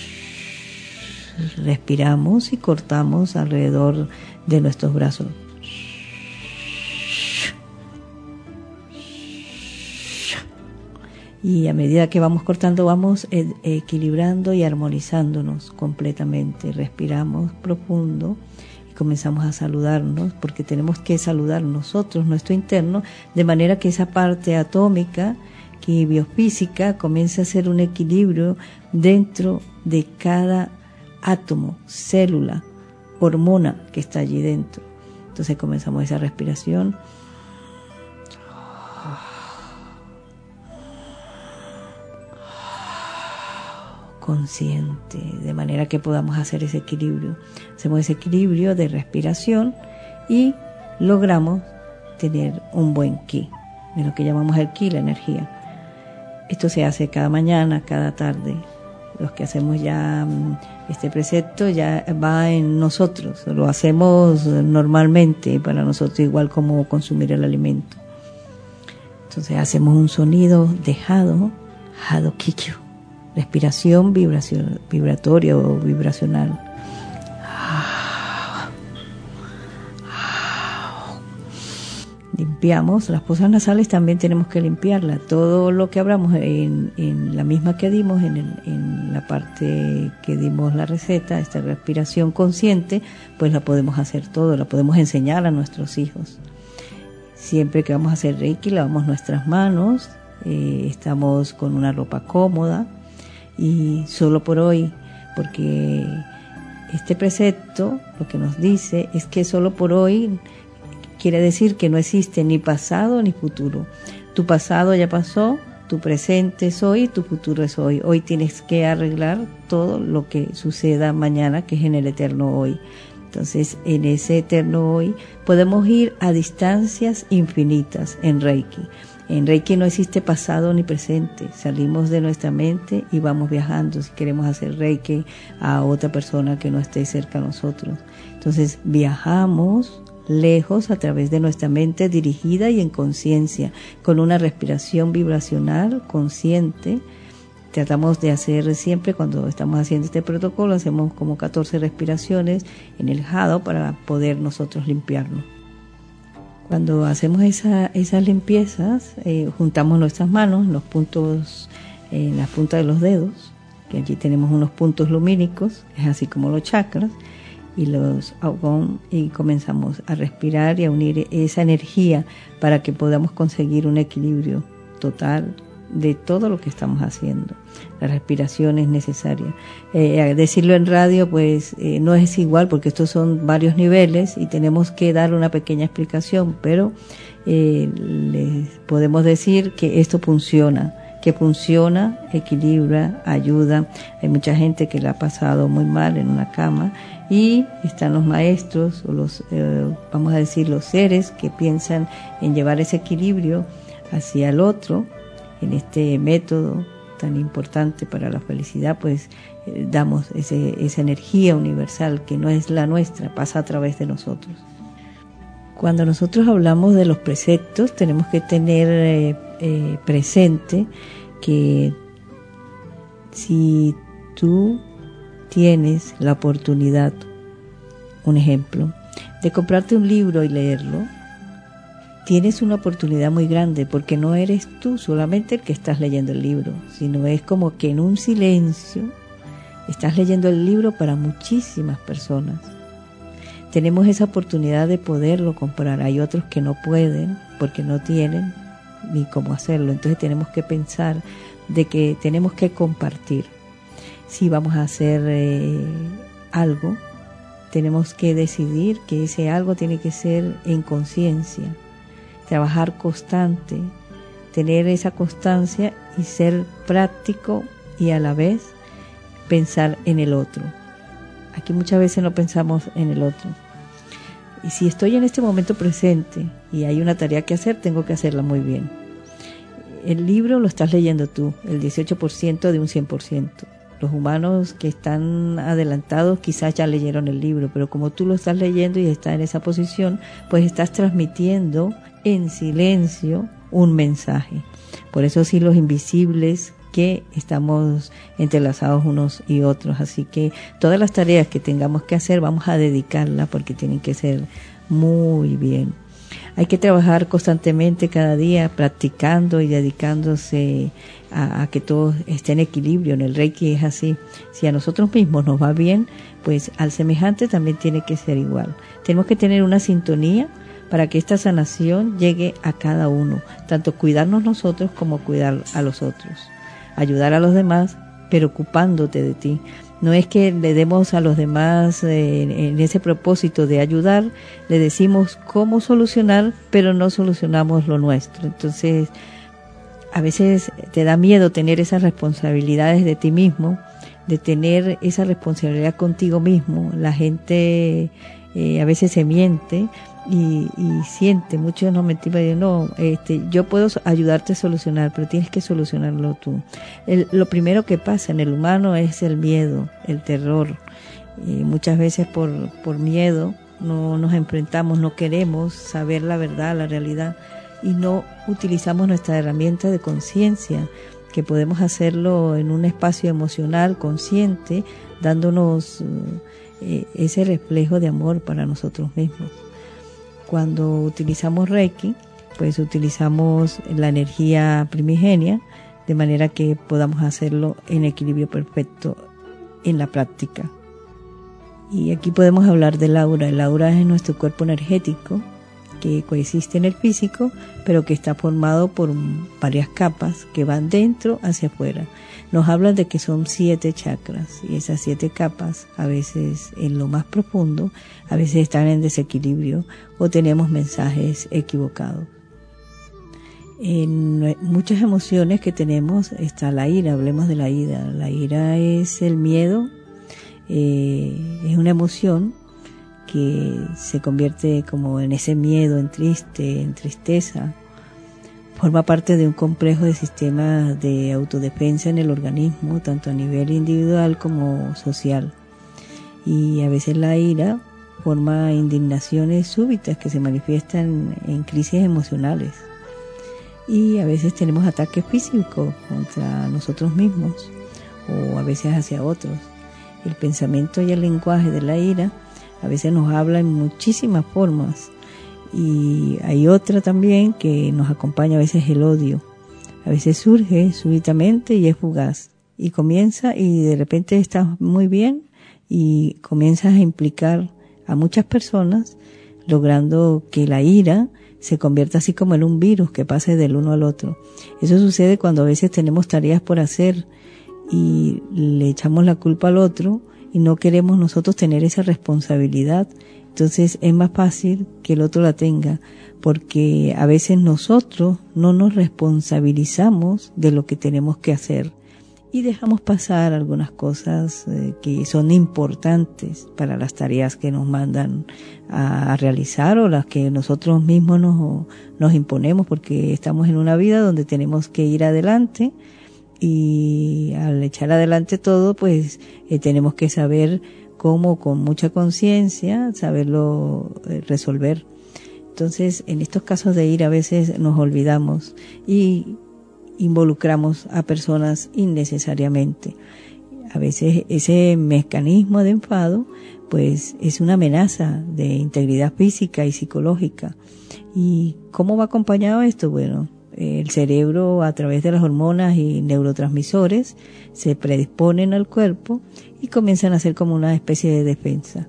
respiramos y cortamos alrededor de nuestros brazos. Y a medida que vamos cortando, vamos equilibrando y armonizándonos completamente. Respiramos profundo y comenzamos a saludarnos, porque tenemos que saludar nosotros, nuestro interno, de manera que esa parte atómica, que biofísica, comience a hacer un equilibrio dentro de cada átomo, célula, hormona que está allí dentro. Entonces comenzamos esa respiración. Consciente, de manera que podamos hacer ese equilibrio. Hacemos ese equilibrio de respiración y logramos tener un buen ki, de lo que llamamos el ki, la energía. Esto se hace cada mañana, cada tarde. Los que hacemos ya este precepto ya va en nosotros, lo hacemos normalmente para nosotros, igual como consumir el alimento. Entonces hacemos un sonido de Hado, Hado Kikyo, respiración vibratoria o vibracional. Limpiamos las fosas nasales, también tenemos que limpiarlas. Todo lo que hablamos en la misma que dimos, en la parte que dimos la receta, esta respiración consciente, pues la podemos hacer todo, la podemos enseñar a nuestros hijos. Siempre que vamos a hacer Reiki, lavamos nuestras manos, estamos con una ropa cómoda y solo por hoy, porque este precepto lo que nos dice es que solo por hoy quiere decir que no existe ni pasado ni futuro. Tu pasado ya pasó, tu presente es hoy, tu futuro es hoy. Hoy tienes que arreglar todo lo que suceda mañana, que es en el eterno hoy. Entonces, en ese eterno hoy podemos ir a distancias infinitas en Reiki. En Reiki no existe pasado ni presente. Salimos de nuestra mente y vamos viajando. Si queremos hacer Reiki a otra persona que no esté cerca a nosotros. Entonces, viajamos lejos a través de nuestra mente dirigida y en conciencia, con una respiración vibracional consciente. Tratamos de hacer siempre, cuando estamos haciendo este protocolo, hacemos como 14 respiraciones en el Hado para poder nosotros limpiarnos. Cuando hacemos esas limpiezas, juntamos nuestras manos, los puntos, en la punta de los dedos, que allí tenemos unos puntos lumínicos, es así como los chakras, y comenzamos a respirar y a unir esa energía para que podamos conseguir un equilibrio total de todo lo que estamos haciendo. La respiración es necesaria. Decirlo en radio pues no es igual, porque estos son varios niveles y tenemos que dar una pequeña explicación, pero les podemos decir que esto funciona, equilibra, ayuda. Hay mucha gente que la ha pasado muy mal en una cama y están los maestros o los, vamos a decir, los seres que piensan en llevar ese equilibrio hacia el otro. En este método tan importante para la felicidad, pues damos esa energía universal que no es la nuestra, pasa a través de nosotros. Cuando nosotros hablamos de los preceptos, tenemos que tener presente que si tú tienes la oportunidad, un ejemplo, de comprarte un libro y leerlo, tienes una oportunidad muy grande, porque no eres tú solamente el que estás leyendo el libro, sino es como que en un silencio estás leyendo el libro para muchísimas personas. Tenemos esa oportunidad de poderlo comprar. Hay otros que no pueden porque no tienen ni cómo hacerlo. Entonces tenemos que pensar de que tenemos que compartir. Si vamos a hacer algo, tenemos que decidir que ese algo tiene que ser en conciencia. Trabajar constante, tener esa constancia y ser práctico y a la vez pensar en el otro. Aquí muchas veces no pensamos en el otro. Y si estoy en este momento presente y hay una tarea que hacer, tengo que hacerla muy bien. El libro lo estás leyendo tú, el 18% de un 100%. Los humanos que están adelantados quizás ya leyeron el libro, pero como tú lo estás leyendo y estás en esa posición, pues estás transmitiendo en silencio un mensaje. Por eso sí, los invisibles, que estamos entrelazados unos y otros. Así que todas las tareas que tengamos que hacer vamos a dedicarlas porque tienen que ser muy bien. Hay que trabajar constantemente cada día, practicando y dedicándose a que todo esté en equilibrio. En el Reiki es así. Si a nosotros mismos nos va bien, pues al semejante también tiene que ser igual. Tenemos que tener una sintonía para que esta sanación llegue a cada uno, tanto cuidarnos nosotros como cuidar a los otros. Ayudar a los demás, pero ocupándote de ti. No es que le demos a los demás en ese propósito de ayudar, le decimos cómo solucionar, pero no solucionamos lo nuestro. Entonces, a veces te da miedo tener esas responsabilidades de ti mismo, de tener esa responsabilidad contigo mismo. La gente a veces se miente y siente, muchos nos mentimos y dicen, no, yo puedo ayudarte a solucionar, pero tienes que solucionarlo tú. Lo primero que pasa en el humano es el miedo, el terror. Muchas veces por miedo no nos enfrentamos, no queremos saber la verdad, la realidad, y no utilizamos nuestra herramienta de conciencia, que podemos hacerlo en un espacio emocional consciente, dándonos ese reflejo de amor para nosotros mismos. Cuando utilizamos Reiki, pues utilizamos la energía primigenia, de manera que podamos hacerlo en equilibrio perfecto en la práctica. Y aquí podemos hablar del aura. El aura es nuestro cuerpo energético que coexiste en el físico, pero que está formado por varias capas que van dentro hacia afuera. Nos hablan de que son 7 chakras, y esas 7 capas, a veces en lo más profundo, a veces están en desequilibrio o tenemos mensajes equivocados. En muchas emociones que tenemos está la ira. Hablemos de la ira. La ira es el miedo, es una emoción que se convierte como en ese miedo, en tristeza. Forma parte de un complejo de sistemas de autodefensa en el organismo, tanto a nivel individual como social. Y a veces la ira forma indignaciones súbitas que se manifiestan en crisis emocionales. Y a veces tenemos ataques físicos contra nosotros mismos o a veces hacia otros. El pensamiento y el lenguaje de la ira a veces nos habla en muchísimas formas. Y hay otra también que nos acompaña, a veces el odio. A veces surge súbitamente y es fugaz. Y comienza y de repente estás muy bien y comienzas a implicar a muchas personas, logrando que la ira se convierta así como en un virus que pase del uno al otro. Eso sucede cuando a veces tenemos tareas por hacer y le echamos la culpa al otro y no queremos nosotros tener esa responsabilidad. Entonces es más fácil que el otro la tenga, porque a veces nosotros no nos responsabilizamos de lo que tenemos que hacer y dejamos pasar algunas cosas que son importantes para las tareas que nos mandan a realizar o las que nosotros mismos nos imponemos, porque estamos en una vida donde tenemos que ir adelante y al echar adelante todo, pues tenemos que saber cómo, con mucha conciencia, saberlo resolver. Entonces, en estos casos de ira a veces nos olvidamos y involucramos a personas innecesariamente. A veces ese mecanismo de enfado pues es una amenaza de integridad física y psicológica. ¿Y cómo va acompañado esto? Bueno, el cerebro, a través de las hormonas y neurotransmisores, se predisponen al cuerpo y comienzan a hacer como una especie de defensa.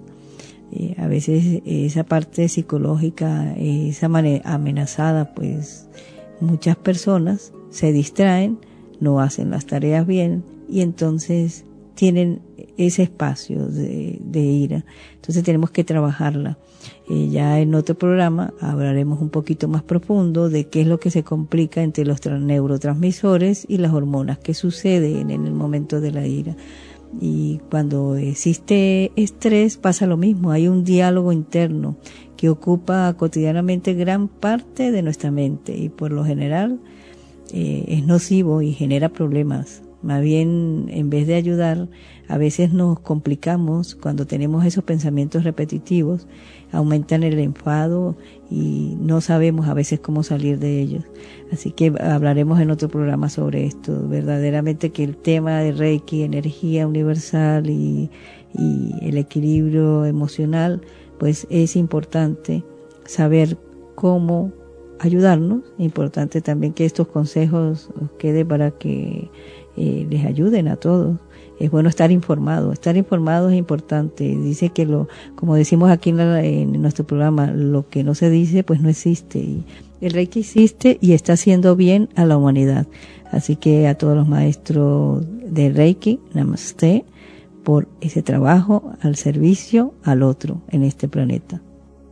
A veces esa parte psicológica es amenazada, pues muchas personas se distraen, no hacen las tareas bien y entonces tienen ese espacio de ira. Entonces tenemos que trabajarla. Ya en otro programa hablaremos un poquito más profundo de qué es lo que se complica entre los neurotransmisores y las hormonas, qué sucede en el momento de la ira. Y cuando existe estrés pasa lo mismo, hay un diálogo interno que ocupa cotidianamente gran parte de nuestra mente y por lo general es nocivo y genera problemas. Más bien, en vez de ayudar, a veces nos complicamos cuando tenemos esos pensamientos repetitivos, aumentan el enfado y no sabemos a veces cómo salir de ellos. Así que hablaremos en otro programa sobre esto. Verdaderamente que el tema de Reiki, energía universal y el equilibrio emocional, pues es importante saber cómo ayudarnos. Es importante también que estos consejos queden para que les ayuden a todos. Es bueno estar informado es importante. Dice que como decimos aquí en nuestro programa, lo que no se dice pues no existe, y el Reiki existe y está haciendo bien a la humanidad. Así que a todos los maestros de Reiki, Namaste, por ese trabajo al servicio al otro en este planeta.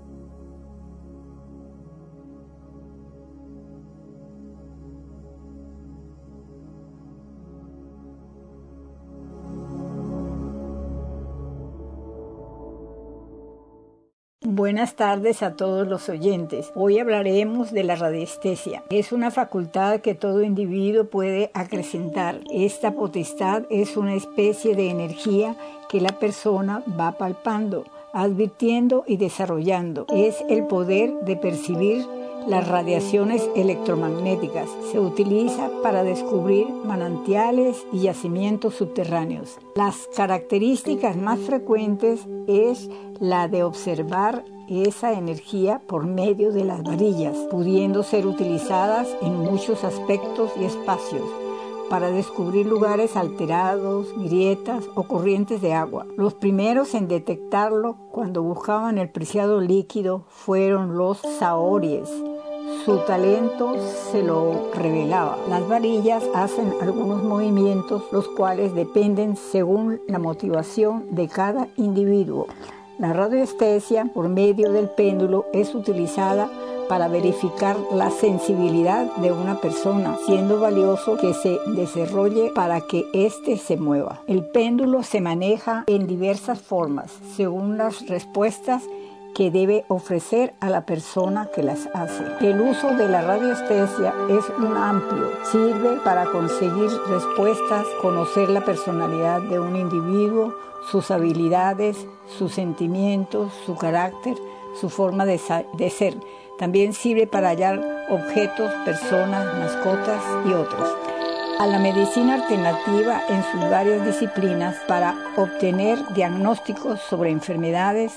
Buenas tardes a todos los oyentes. Hoy hablaremos de la radiestesia. Es una facultad que todo individuo puede acrecentar. Esta potestad es una especie de energía que la persona va palpando, advirtiendo y desarrollando. Es el poder de percibir las radiaciones electromagnéticas. Se utiliza para descubrir manantiales y yacimientos subterráneos. Las características más frecuentes es la de observar esa energía por medio de las varillas, pudiendo ser utilizadas en muchos aspectos y espacios para descubrir lugares alterados, grietas o corrientes de agua. Los primeros en detectarlo cuando buscaban el preciado líquido fueron los saories. Su talento se lo revelaba. Las varillas hacen algunos movimientos, los cuales dependen según la motivación de cada individuo. La radiestesia, por medio del péndulo, es utilizada para verificar la sensibilidad de una persona, siendo valioso que se desarrolle para que éste se mueva. El péndulo se maneja en diversas formas, según las respuestas que debe ofrecer a la persona que las hace. El uso de la radiestesia es un amplio, sirve para conseguir respuestas, conocer la personalidad de un individuo, sus habilidades, sus sentimientos, su carácter, su forma de ser. También sirve para hallar objetos, personas, mascotas y otros. A la medicina alternativa en sus varias disciplinas para obtener diagnósticos sobre enfermedades,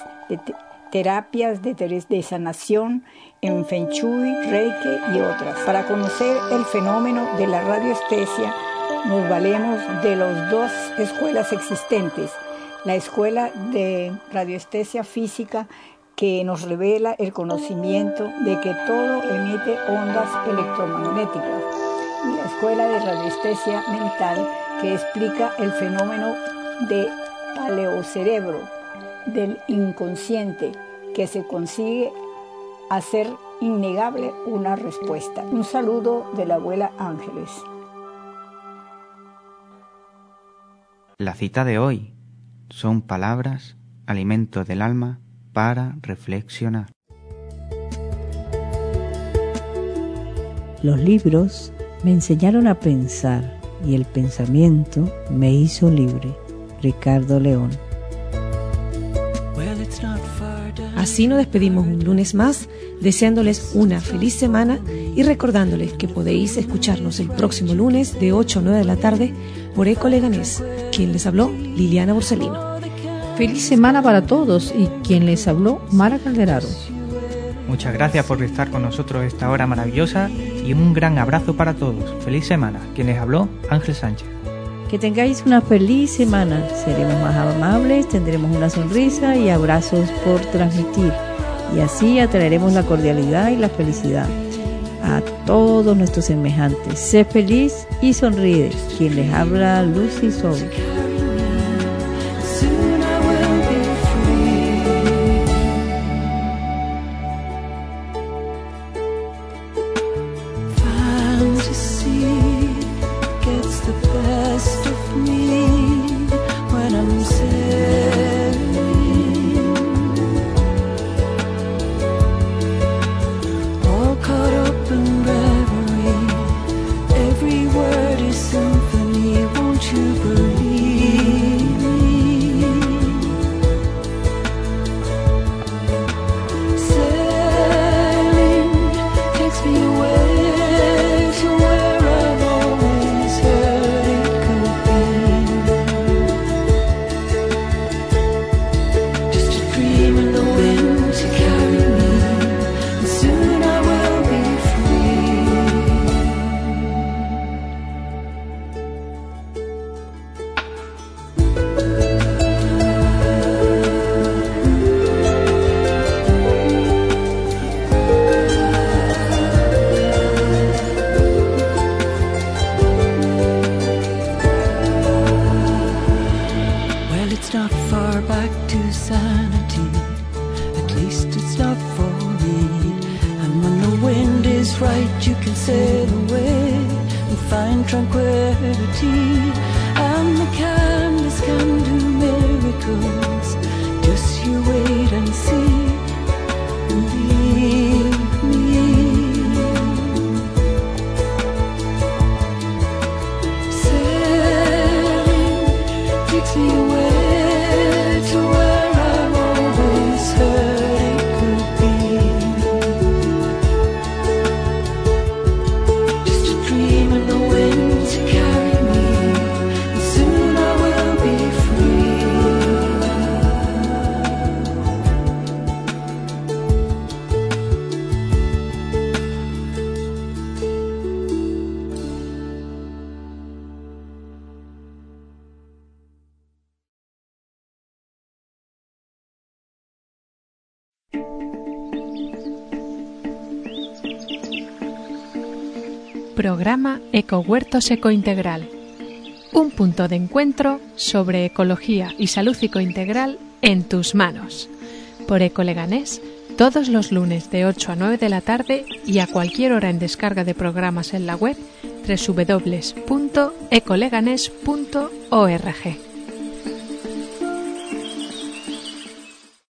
terapias de sanación en Feng Shui, Reiki y otras. Para conocer el fenómeno de la radiestesia nos valemos de las dos escuelas existentes. La escuela de radiestesia física que nos revela el conocimiento de que todo emite ondas electromagnéticas, y la Escuela de Radiestesia Mental, que explica el fenómeno de paleocerebro, del inconsciente, que se consigue hacer innegable una respuesta. Un saludo de la abuela Ángeles. La cita de hoy son palabras, alimento del alma, para reflexionar. Los libros me enseñaron a pensar y el pensamiento me hizo libre. Ricardo León. Así nos despedimos un lunes más, deseándoles una feliz semana y recordándoles que podéis escucharnos el próximo lunes de 8 a 9 de la tarde por Eco Leganés. Quien les habló, Liliana Borsellino. Feliz semana para todos y quien les habló, Mara Calderaro. Muchas gracias por estar con nosotros esta hora maravillosa y un gran abrazo para todos. Feliz semana. Quien les habló, Ángel Sánchez. Que tengáis una feliz semana. Seremos más amables, tendremos una sonrisa y abrazos por transmitir. Y así atraeremos la cordialidad y la felicidad a todos nuestros semejantes. Sé feliz y sonríe. Quien les habla, Lucy Soul. You can sail away and find tranquility, and the canvas can do miracles. Just you wait and see. Believe me. Sailing takes me away to where I've always heard it could be. Programa Ecohuertos Ecointegral. Un punto de encuentro sobre ecología y salud ecointegral en tus manos. Por Eco Leganés, todos los lunes de 8 a 9 de la tarde y a cualquier hora en descarga de programas en la web www.ecoleganes.org.